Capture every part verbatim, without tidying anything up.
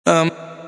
Am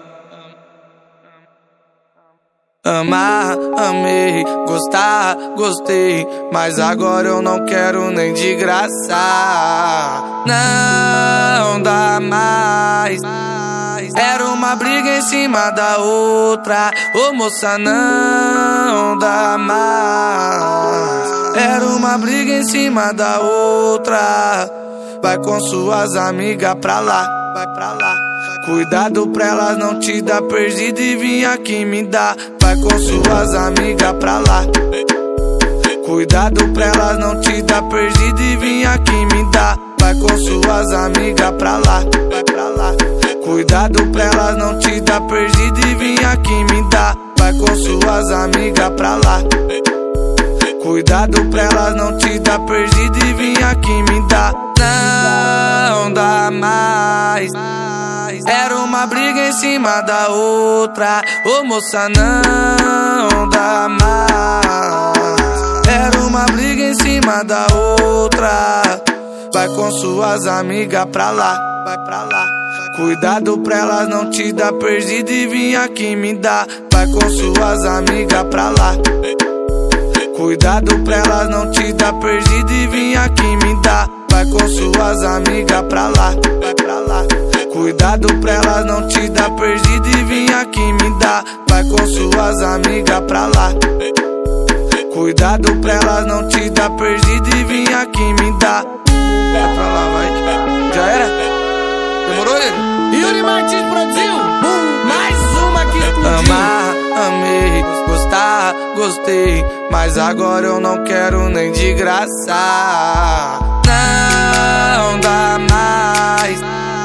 Amar, amei, gostar, gostei, mas agora eu não quero nem de graça. Não dá mais. Era uma briga em cima da outra. Ô moça, não dá mais. Era uma briga em cima da outra. Vai com suas amigas pra lá, vai pra lá. Cuidado pra elas não te dar perdido e vir aqui me dar. Vai com suas amigas pra lá. Cuidado pra elas não te dar perdido e vir aqui me dar. Vai com suas amigas pra lá, vai pra lá. Cuidado pra elas não te dar perdido e vir aqui me dar. Vai com suas amigas pra lá. Cuidado pra elas não te dar perdido e vir aqui me dar. Não dá mais. Era uma briga em cima da outra. Ô moça, não dá mais. Era uma briga em cima da outra. Vai com suas amigas pra lá, vai pra lá. Cuidado pra elas não te dar perdido e vir aqui me dar. Vai com suas amigas pra lá. Cuidado pra elas não te dar perdido e vir aqui me dar. Vai com suas amigas pra lá, vai pra lá. Cuidado pra elas não te dar perdido e vir aqui me dar. Vai com suas amigas pra lá. Cuidado pra elas não te dar perdido e vir aqui me dar. Vai pra lá, vai. Já era? Demorou, ele? Yuri Martins produziu mais uma que explodiu. Amar, amei, gostar, gostei, mas agora eu não quero nem de graça. Não dá mais.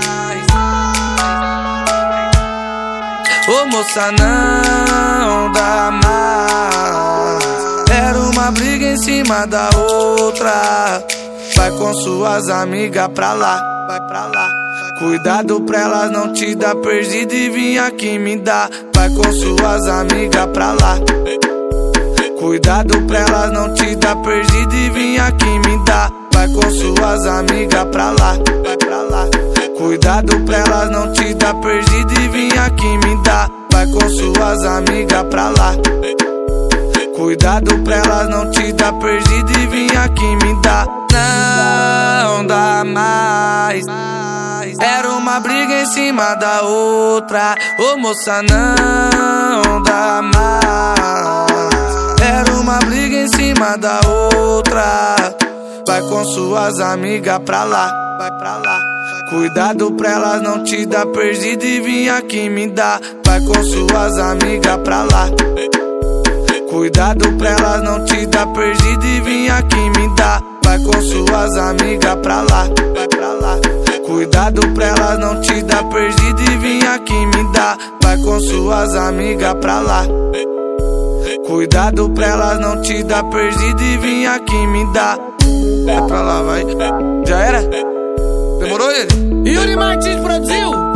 Ô moça, não dá mais. Era uma briga em cima da outra. Vai com suas amigas pra lá, vai pra lá. Cuidado pra elas não te dar perdido e vir aqui me dar. Vai com suas amigas pra lá. Cuidado pra elas não te dar perdido e vir aqui me dar. Vai com suas amigas pra lá, vai pra lá. Cuidado pra elas não te dar perdido e vir aqui me dar. Vai com suas amigas pra lá. Cuidado pra elas não te dar perdido e vir aqui me dar. Não dá mais. Era uma briga em cima da outra. Ô moça, não dá mais. Era uma briga em cima da outra. Vai com suas amigas pra lá, vai pra lá. Cuidado pra elas não te dar perdido e vir aqui me dar. Vai com suas amigas pra lá. Cuidado pra elas não te dar perdido e vir aqui me dar. Vai com suas amigas pra lá, vai pra lá. Cuidado pra elas não te dar perdido e vir aqui me dar. Vai com suas amigas pra lá. Cuidado pra elas não te dar perdido e vir aqui me dar. Vai pra lá, vai. Já era? Demorou, ele? Yuri Martins produziu